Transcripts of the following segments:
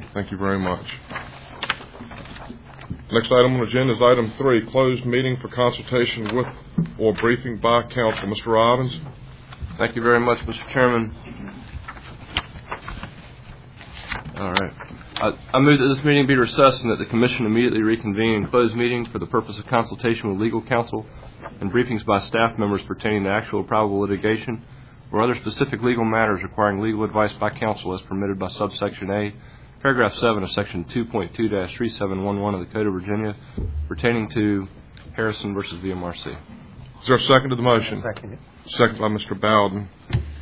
Thank you very much. Next item on the agenda is item 3, closed meeting for consultation with or briefing by council. Mr. Robbins. Thank you very much, Mr. Chairman. All right. I move that this meeting be recessed and that the Commission immediately reconvene in closed meeting for the purpose of consultation with legal counsel and briefings by staff members pertaining to actual or probable litigation or other specific legal matters requiring legal advice by counsel as permitted by subsection A, paragraph 7 of section 2.2-3711 of the Code of Virginia pertaining to Harrison versus VMRC. Is there a second to the motion? Second it. Second by Mr. Bowden.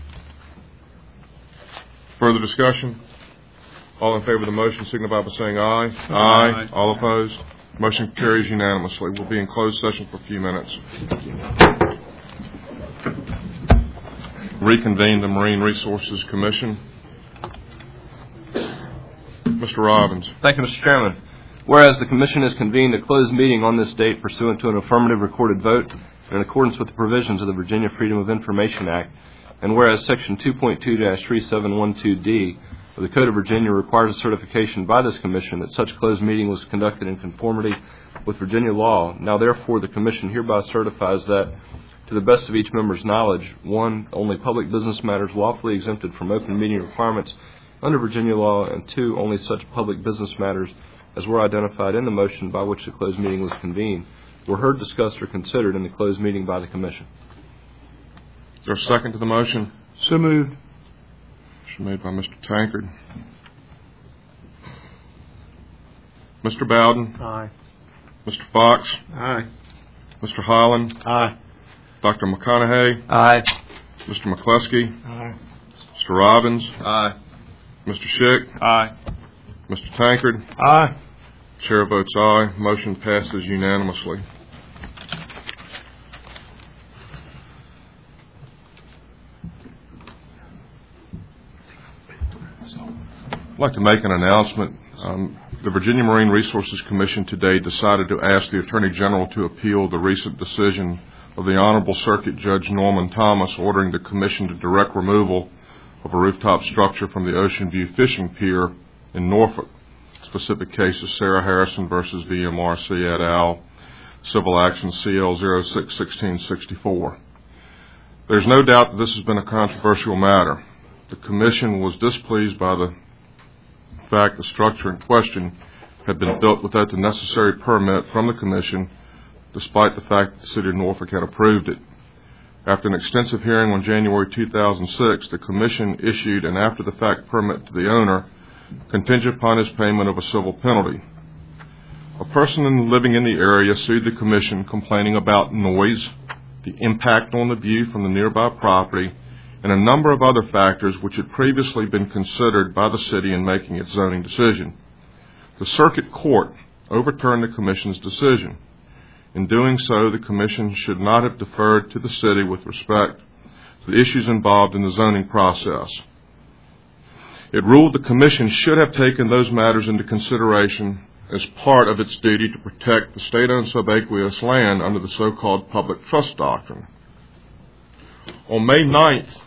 Further discussion? All in favor of the motion signify by saying aye. Aye. All opposed? Motion carries unanimously. We'll be in closed session for a few minutes. Reconvene the Marine Resources Commission. Mr. Robbins. Thank you, Mr. Chairman. Whereas the Commission has convened a closed meeting on this date pursuant to an affirmative recorded vote in accordance with the provisions of the Virginia Freedom of Information Act, and whereas Section 2.2-3712D of the Code of Virginia requires a certification by this Commission that such closed meeting was conducted in conformity with Virginia law, now therefore the Commission hereby certifies that, to the best of each member's knowledge, 1, only public business matters lawfully exempted from open meeting requirements under Virginia law, and 2, only such public business matters as were identified in the motion by which the closed meeting was convened were heard, discussed, or considered in the closed meeting by the Commission. Is there a second to the motion? So moved. Motion made by Mr. Tankard. Mr. Bowden. Aye. Mr. Fox. Aye. Mr. Holland. Aye. Dr. McConaughey. Aye. Mr. McCluskey. Aye. Mr. Robbins. Aye. Mr. Schick. Aye. Mr. Tankard. Aye. Chair votes aye. Motion passes unanimously. I'd like to make an announcement. The Virginia Marine Resources Commission today decided to ask the Attorney General to appeal the recent decision of the Honorable Circuit Judge Norman Thomas ordering the Commission to direct removal of a rooftop structure from the Ocean View Fishing Pier in Norfolk. Specific case is Sarah Harrison versus VMRC et al. Civil Action CL 06-1664. There's no doubt that this has been a controversial matter. The Commission was displeased by the fact the structure in question had been built without the necessary permit from the Commission, despite the fact that the City of Norfolk had approved it. After an extensive hearing on January 2006, the Commission issued an after-the-fact permit to the owner, contingent upon his payment of a civil penalty. A person living in the area sued the Commission, complaining about noise, the impact on the view from the nearby property, and a number of other factors which had previously been considered by the city in making its zoning decision. The Circuit Court overturned the Commission's decision. In doing so, the Commission should not have deferred to the city with respect to the issues involved in the zoning process. It ruled the Commission should have taken those matters into consideration as part of its duty to protect the state-owned subaqueous land under the so-called public trust doctrine. On May 9th,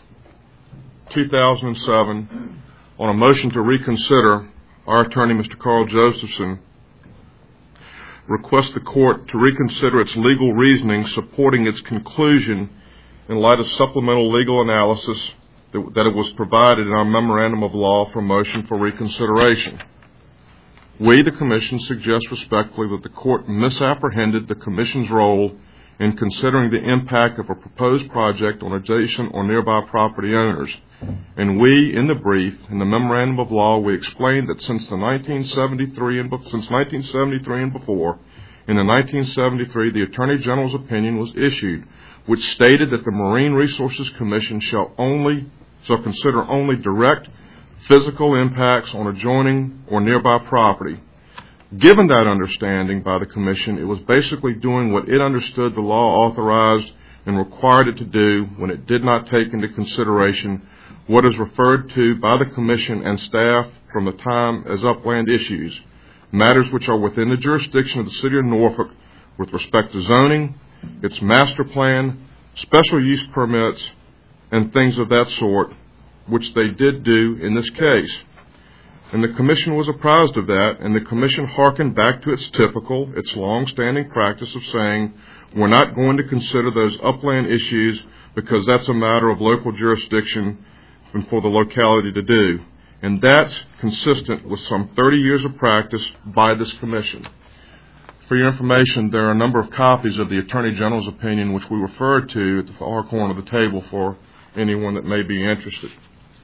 2007, on a motion to reconsider, our attorney, Mr. Carl Josephson, requests the court to reconsider its legal reasoning supporting its conclusion in light of supplemental legal analysis that it was provided in our memorandum of law for motion for reconsideration. We, the Commission, suggest respectfully that the court misapprehended the Commission's role in considering the impact of a proposed project on adjacent or nearby property owners. And we, in the brief, in the memorandum of law, we explained that since 1973 and before, in the 1973, the Attorney General's opinion was issued, which stated that the Marine Resources Commission shall consider only direct physical impacts on adjoining or nearby property. Given that understanding by the Commission, it was basically doing what it understood the law authorized and required it to do when it did not take into consideration what is referred to by the Commission and staff from the time as upland issues, matters which are within the jurisdiction of the City of Norfolk with respect to zoning, its master plan, special use permits, and things of that sort, which they did do in this case. And the Commission was apprised of that, and the Commission hearkened back to its long-standing practice of saying, we're not going to consider those upland issues because that's a matter of local jurisdiction and for the locality to do. And that's consistent with some 30 years of practice by this Commission. For your information, there are a number of copies of the Attorney General's opinion which we referred to at the far corner of the table for anyone that may be interested.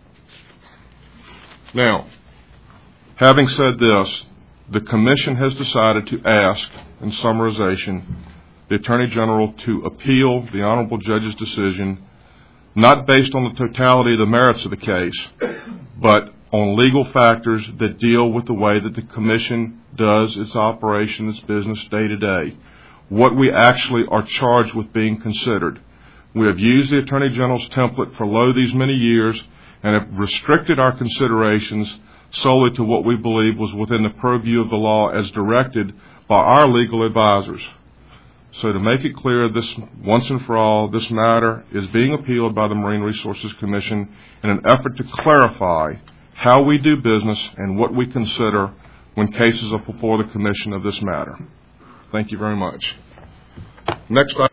Now, having said this, the Commission has decided to ask, in summarization, the Attorney General to appeal the Honorable Judge's decision, not based on the totality of the merits of the case, but on legal factors that deal with the way that the Commission does its operation, its business day to day, what we actually are charged with being considered. We have used the Attorney General's template for these many years and have restricted our considerations solely to what we believe was within the purview of the law as directed by our legal advisors. So to make it clear, this once and for all, this matter is being appealed by the Marine Resources Commission in an effort to clarify how we do business and what we consider when cases are before the Commission of this matter. Thank you very much. Next